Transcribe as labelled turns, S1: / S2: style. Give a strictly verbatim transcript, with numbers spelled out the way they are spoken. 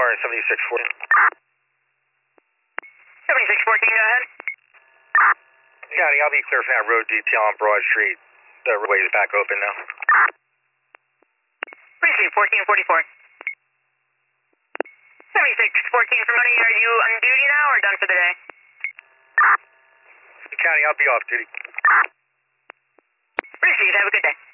S1: more, seventy-six fourteen.
S2: seventy-six fourteen, go ahead.
S1: County, I'll be clear for that road detail on Broad Street. The roadway is back open now.
S2: Precinct fourteen forty-four. seventy-six fourteen for money. Are you on duty now or done for the day?
S1: County, I'll be off duty.
S2: Appreciate it. Have a good day.